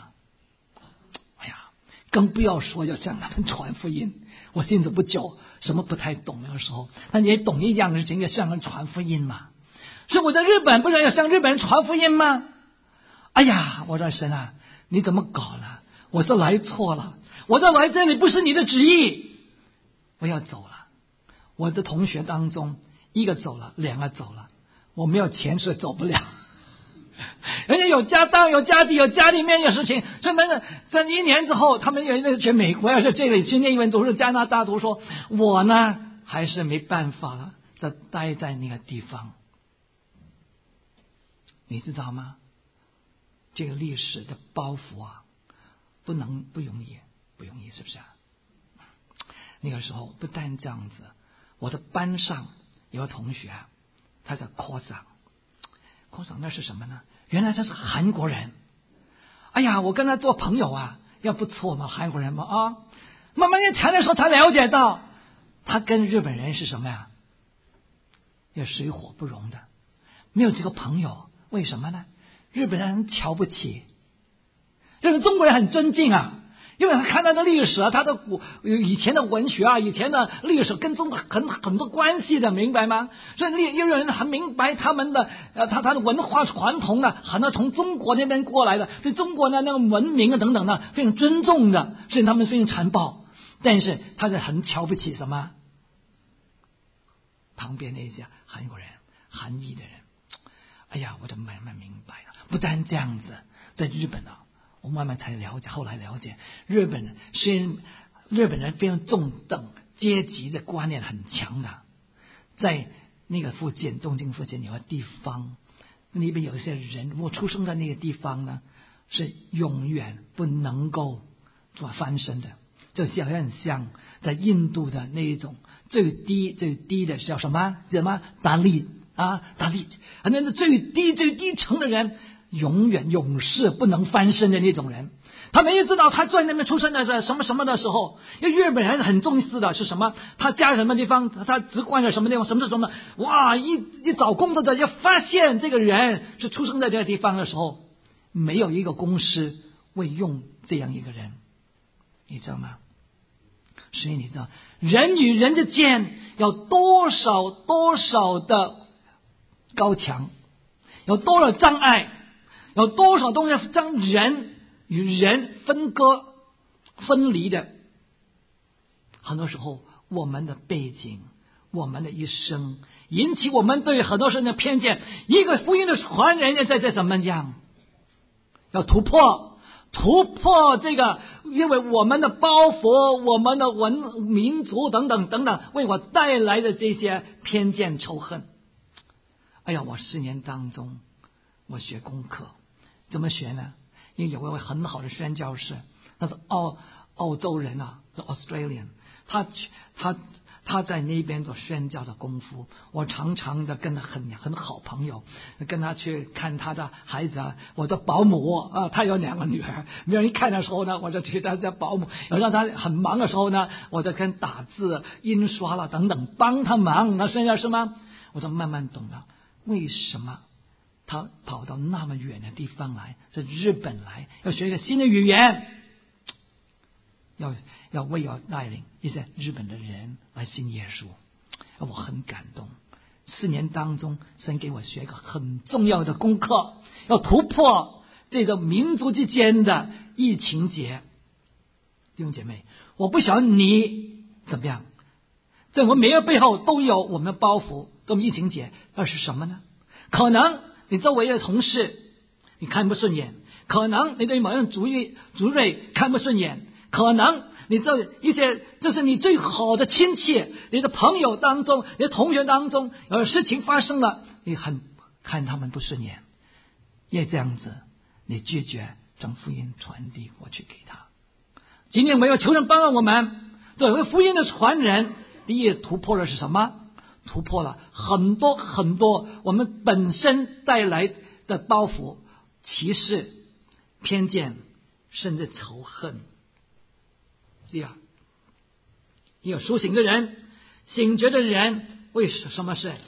更不要说要向他们传福音。我信主不久，什么不太懂那个时候，但你也懂一样的事情，要向人传福音嘛。所以我在日本不是要向日本人传福音吗？哎呀，我说神啊，你怎么搞了？我是来错了，我这来这里不是你的旨意，我要走了。我的同学当中，一个走了，两个走了，我没有钱是走不了。人家有家当，有家底，有家里面有事情，所以们在一年之后，他们有人去美国，要是这里去念英文读书，加拿大读书，我呢还是没办法了，就待在那个地方。你知道吗？这个历史的包袱啊，不能不容易，不容易，是不是啊？那个时候不但这样子，我的班上有个同学，他叫科长。科长那是什么呢？原来他是韩国人。哎呀，我跟他做朋友啊，要不错嘛，韩国人嘛啊。慢慢谈的时候才了解到，他跟日本人是什么呀？也水火不容的，没有这个朋友。为什么呢？日本人很瞧不起，这个中国人很尊敬啊。 因为他看他的历史啊，他的古以前的文学啊，以前的历史跟中国很很多关系的，明白吗？所以也有人很明白他们的呃，他他的文化传统呢，很多从中国那边过来的，对中国的那个文明啊等等呢，非常尊重的，所以他们非常残暴。但是他是很瞧不起什么旁边那些韩国人、韩裔的人。哎呀，我就慢慢明白了，不但这样子，在日本啊。我慢慢才了解，后来了解，日本人虽然日本人非常重等阶级的观念很强的，在那个附近，东京附近有个地方，那边有一些人，我出生在那个地方呢，是永远不能够做翻身的，就像很像在印度的那一种最低最低的叫什么什么达利啊达利，那是最低最低层的人。永远永世不能翻身的那种人，他们也知道他在那边出生的是什么什么的时候，因为日本人很重视的是什么，他家什么地方，他职官在什么地方，什么是什么，哇，一一找工作的要发现这个人是出生在这个地方的时候，没有一个公司会用这样一个人，你知道吗？所以你知道人与人之间有多少多少的高墙，有多少障碍，有多少东西将人与人分割分离的。很多时候我们的背景，我们的一生引起我们对很多事的偏见。一个福音的传人在这怎么样要突破突破这个，因为我们的包袱，我们的文民族等等等等为我带来的这些偏见仇恨。哎呀，我四年当中我学功课，怎么学呢？因为有一位很好的宣教士，他是澳澳洲人啊，是 Australian， 他他他在那边做宣教的功夫，我常常的跟他很很好朋友，跟他去看他的孩子啊，我的保姆啊，他有两个女儿，没有人看的时候呢，我就去他家保姆，有让他很忙的时候呢，我就跟打字、印刷了等等帮他忙。那宣教士吗？我就慢慢懂了为什么他跑到那么远的地方来，是日本来，要学一个新的语言，要要为要带领一些日本的人来信耶稣。我很感动。四年当中，神给我学一个很重要的功课，要突破这个民族之间的疫情结。弟兄姐妹，我不晓得你怎么样，在我们每个背后都有我们的包袱，都有疫情结，那是什么呢？可能你周围的同事你看不顺眼，可能你对某人族裔族裔看不顺眼，可能你这一些这是你最好的亲戚，你的朋友当中，你的同学当中有事情发生了，你很看他们不顺眼，也这样子你拒绝将福音传递过去给他。今天我要求人帮助我们作为福音的传人，第一突破的是什么？突破了很多很多我们本身带来的包袱、歧视、偏见，甚至仇恨。第二，有苏醒的人、醒觉的人为什么事？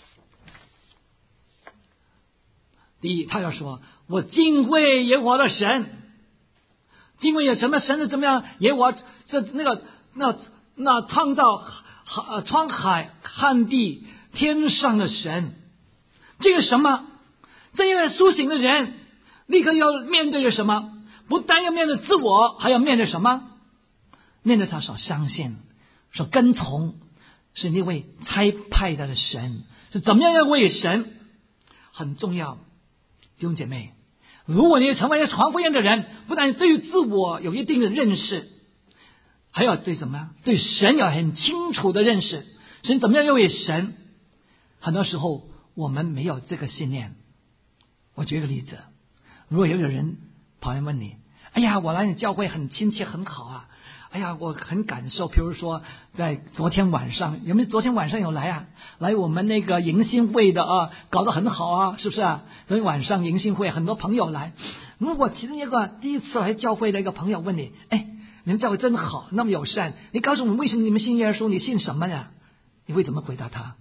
第一，他要说我敬畏耶和华的神，敬畏有什么神是怎么样？耶和华这那个那那创造沧海旱地天上的神，这个什么？这一位苏醒的人立刻要面对着什么？不但要面对自我，还要面对什么？面对他所相信、所跟从，是那位差派他的神，是怎么样要为神很重要。弟兄姐妹，如果你成为一个传福音的人，不但对于自我有一定的认识，还要对什么？对神有很清楚的认识。神怎么样要为神？很多时候我们没有这个信念。我举个例子，如果有个人跑来问你，哎呀，我来你教会很亲切很好啊，哎呀，我很感受，比如说在昨天晚上，有没有昨天晚上有来啊？来我们那个迎新会的啊，搞得很好啊，是不是啊？昨天晚上迎新会很多朋友来，如果其中一个第一次来教会的一个朋友问你，哎，你们教会真好，那么友善，你告诉我们为什么你们信耶稣？你信什么呀？你会怎么回答他？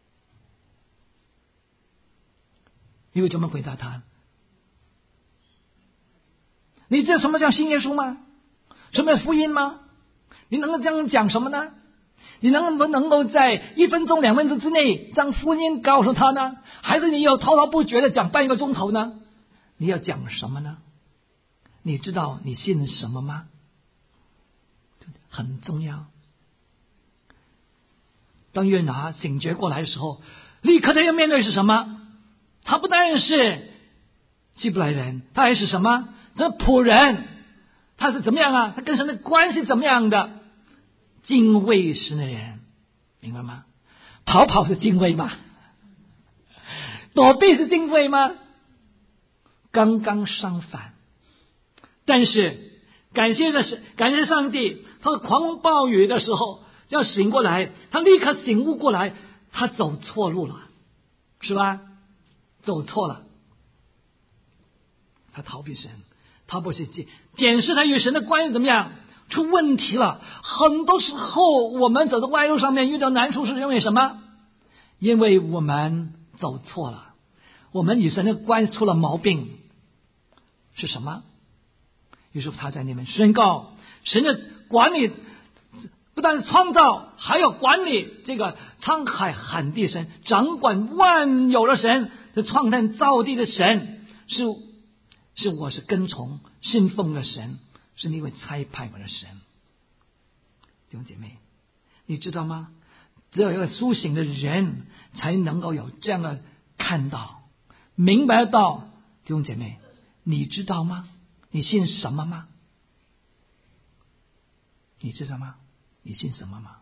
你会怎么回答他？你知道什么叫信耶稣吗？ 什么福音吗？你能够这样讲什么呢？你能不能够在一分钟两分钟之内将福音告诉他呢？还是你有滔滔不绝的讲半个钟头呢？你要讲什么呢？你知道你信什么吗？很重要。当约拿醒觉过来的时候，立刻他要面对是什么？他不但是希伯来人，他还是什么？他是仆人。他是怎么样啊？他跟神的关系怎么样的？敬畏神的人，明白吗？逃跑是敬畏吗？躲避是敬畏吗？刚刚相反。但是感谢的是，感谢上帝，他狂风暴雨的时候要醒过来，他立刻醒悟过来，他走错路了，是吧？走错了，他逃避神，他不是检检视他与神的关系怎么样，出问题了。很多时候我们走在歪路上面遇到难处，是因为什么？因为我们走错了，我们与神的关系出了毛病。是什么？于是他在那边宣告，神的管理不但是创造，还有管理这个沧海旱地神，掌管万有的神，这创造造地的神，是是我是跟从信奉的神，是那位差派我的神。弟兄姐妹，你知道吗？只有一个苏醒的人才能够有这样的看到明白到。弟兄姐妹，你知道吗？你信什么吗？你知道吗？你信什么吗？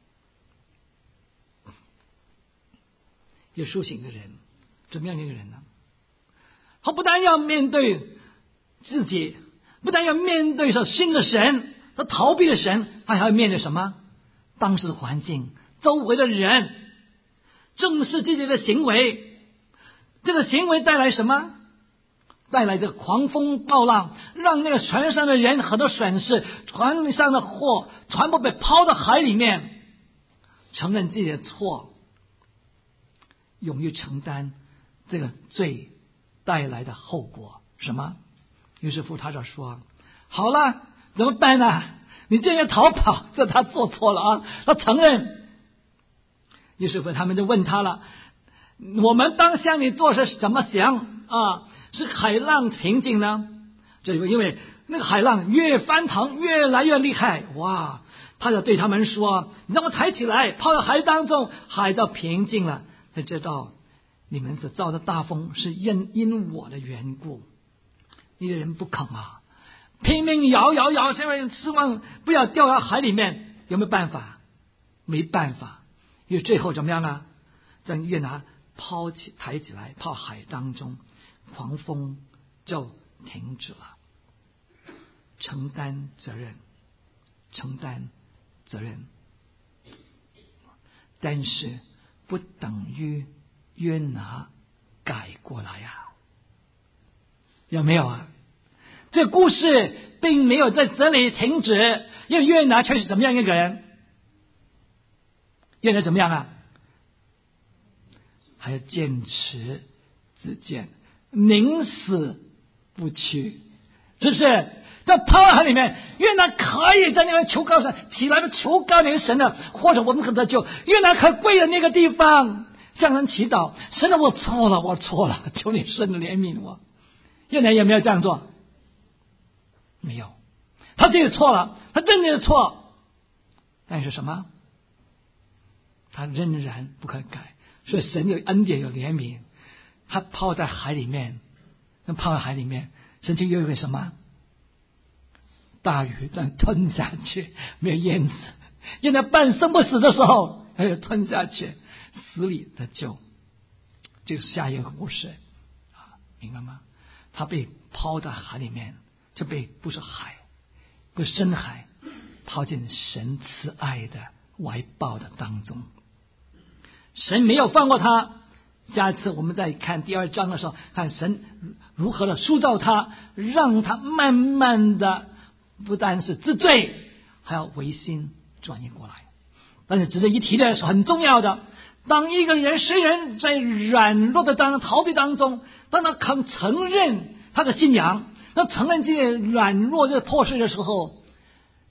有苏醒的人，怎么样一个人呢？他不但要面对自己，不但要面对着新的神，他逃避的神，他还要面对什么？当时的环境，周围的人，正视自己的行为。这个行为带来什么？带来这个狂风暴浪，让那个船上的人很多损失，船上的货全部被抛到海里面，承认自己的错，勇于承担这个罪带来的后果。什么？于是乎他就说，好了，怎么办呢？你这样逃跑，这他做错了啊，他承认。于是乎他们就问他了，我们当向你做是怎么想啊？是海浪平静呢？这因为那个海浪越翻腾越来越厉害，哇！他就对他们说，你让我抬起来，抛到海当中，海就平静了。才知道你们所造的大风是因因我的缘故。你的人不肯啊，拼命摇摇摇，希望希望不要掉到海里面，有没有办法？没办法。因为最后怎么样啊？将约拿抛起抬起来，抛海当中，狂风就停止了。承担责任，承担责任，但是不等于约拿改过来呀、啊？有没有啊？这故事并没有在这里停止，因为约拿却是怎么样一个人？约拿怎么样啊？还要坚持自荐，宁死不屈，是不是？在抛海里面，约拿可以在那边求告神，起来求告那个神的，或者我们可得救。约拿可跪在那个地方向人祈祷，神啊，我错了，我错了，求你神怜悯我。约拿有没有这样做？没有，他自己错了，他认定的错，但是什么？他仍然不可改。所以神有恩典，有怜悯，他泡在海里面，那泡在海里面，神就又有什么？大鱼这样吞下去，没有淹死。因为半生不死的时候，还有吞下去，死里的救，就是下一个故事啊，明白吗？他被抛在海里面，就被不是海，不是深海，抛进神慈爱的怀抱的当中。神没有放过他。下一次我们再看第二章的时候，看神如何的塑造他，让他慢慢的不但是知罪，还要唯心转移过来。但是值得一提的是很重要的，当一个人虽然在软弱的当中逃避当中，当他肯承认他的信仰，他承认这些软弱这破碎的时候，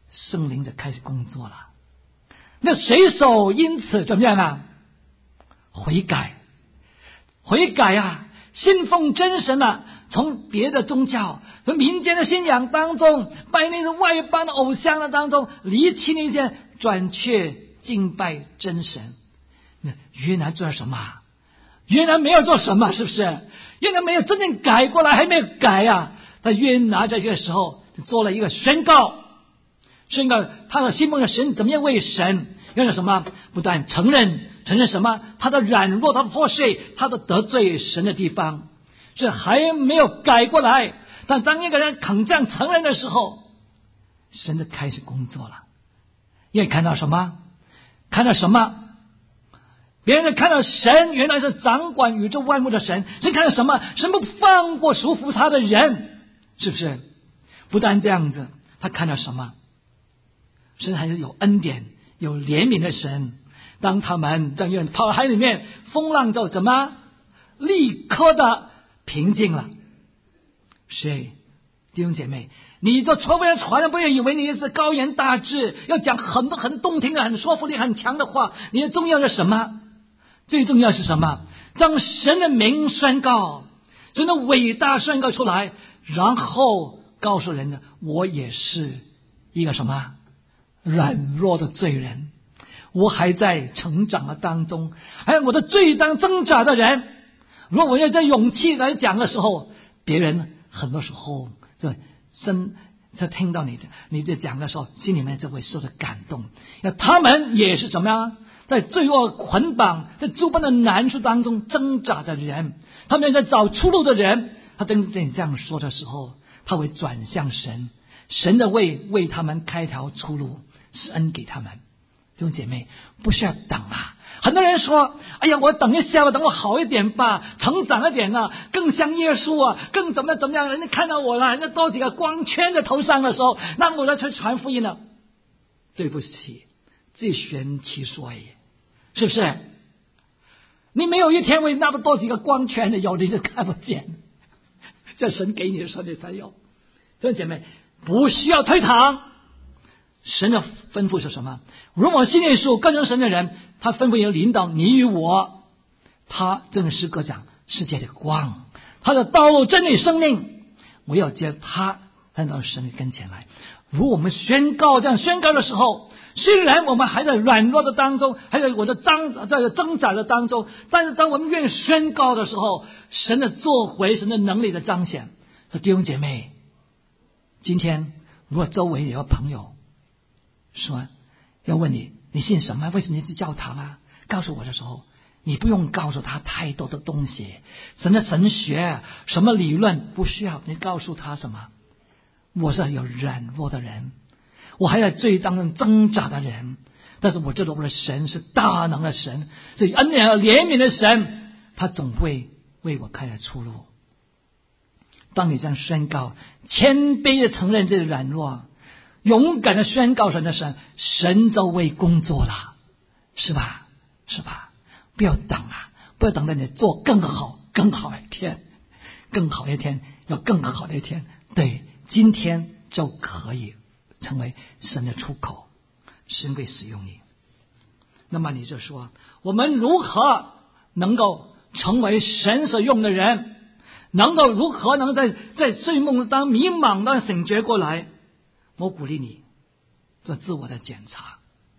圣灵就开始工作了。那水手因此怎么样啊？悔改，悔改啊，信奉真神啊，从别的宗教和民间的信仰当中，拜那个外邦的偶像的当中离弃那些，转却敬拜真神。那约拿做了什么？约拿没有做什么，是不是？约拿没有真正改过来，还没有改啊。但约拿在这个时候做了一个宣告，宣告他的信奉的神怎么样为神，用了什么？不但承认承认什么？他的软弱，他的破碎，他的得罪神的地方，这还没有改过来。但当一个人肯这样承认的时候，神就开始工作了。因为看到什么？看到什么？别人看到神原来是掌管宇宙万物的神，神看到什么？神不放过属乎他的人，是不是？不但这样子，他看到什么？神还是有恩典有怜悯的神。当他们在跑到海里面，风浪就怎么立刻的平静了。谁？弟兄姐妹，你这传福音传的不要以为你是高言大志，要讲很多很动听的很说服力很强的话。你的重要是什么？最重要是什么？将神的名宣告，神的伟大宣告出来，然后告诉人的，我也是一个什么软弱的罪人，我还在成长的当中，还有我的罪当挣扎的人。如果我要在勇气来讲的时候，别人很多时候就真在听到你的你在讲的时候，心里面就会受到感动。那他们也是怎么样？在罪恶捆绑，在诸般的难处当中挣扎的人，他们在找出路的人，他等你这样说的时候，他会转向神，神的为为他们开条出路，施恩给他们。弟兄姐妹，不需要等啊！很多人说：“哎呀，我等一下吧，等我好一点吧，成长一点啊，更像耶稣啊，更怎么样怎么样？人家看到我了，人家多几个光圈在头上的时候，那我来去传福音了。”对不起，自圆其说而已，是不是？你没有一天会那么多几个光圈的，有的就看不见。这神给你的时候，你才有。弟兄姐妹，不需要推搪。神的吩咐是什么？如果信耶稣跟从神的人，他吩咐要领导你与我。他正是诗歌讲世界的光，他的道路真理生命，我要接他带到神的跟前来。如果我们宣告这样宣告的时候，虽然我们还在软弱的当中，还在我的挣在挣扎的当中，但是当我们愿意宣告的时候，神的作为，神的能力的彰显。弟兄姐妹，今天如果周围有个朋友说要问你，你信什么？为什么你去教堂啊？告诉我的时候，你不用告诉他太多的东西，神的神学什么理论不需要，你告诉他什么？我是有软弱的人，我还在罪当中挣扎的人，但是我知道我的神是大能的神，所以恩典和怜悯的神，他总会为我开了出路。当你这样宣告，谦卑的承认这个软弱，勇敢的宣告神的神，神就为工作了，是吧？是吧？不要等啊，不要等到你做更好更好一天，更好一天，要更好的一天。对，今天就可以成为神的出口，神会使用你。那么你就说，我们如何能够成为神所用的人？能够如何能在在睡梦当迷茫当醒觉过来？我鼓励你做自我的检查。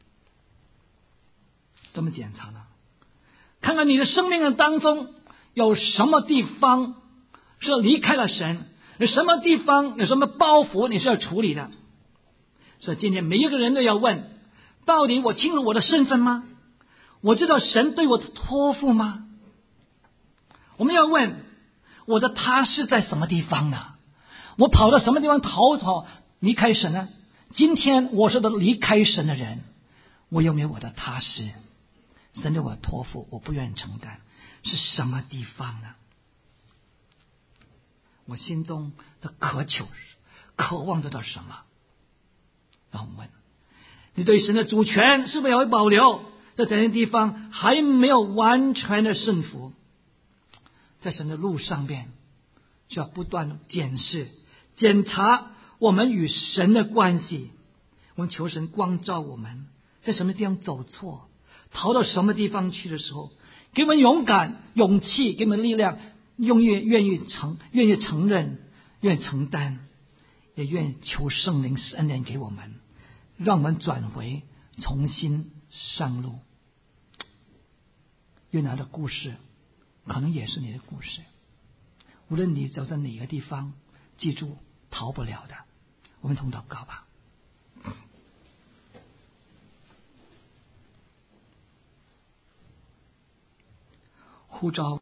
怎么检查呢？看看你的生命当中有什么地方是离开了神，有什么地方有什么包袱你是要处理的。所以今天每一个人都要问，到底我清楚我的身份吗？我知道神对我的托付吗？我们要问，我的踏实在什么地方呢？我跑到什么地方逃跑离开神呢？今天我是个离开神的人，我有没有我的踏实？神对我托付，我不愿意承担，是什么地方呢？我心中的渴求渴望得到什么？让我们问，你对神的主权是否有保留？在这些地方还没有完全的顺服，在神的路上面就要不断检视检查我们与神的关系， 我们求神光照我们，在什么地方走错，逃到什么地方去的时候，给我们勇敢、勇气，给我们力量，用愿愿意承愿意承认，愿意承担，也愿求圣灵施恩典给我们，让我们转回，重新上路。约拿的故事可能也是你的故事，无论你走在哪个地方，记住逃不了的。我们同祷告吧。呼召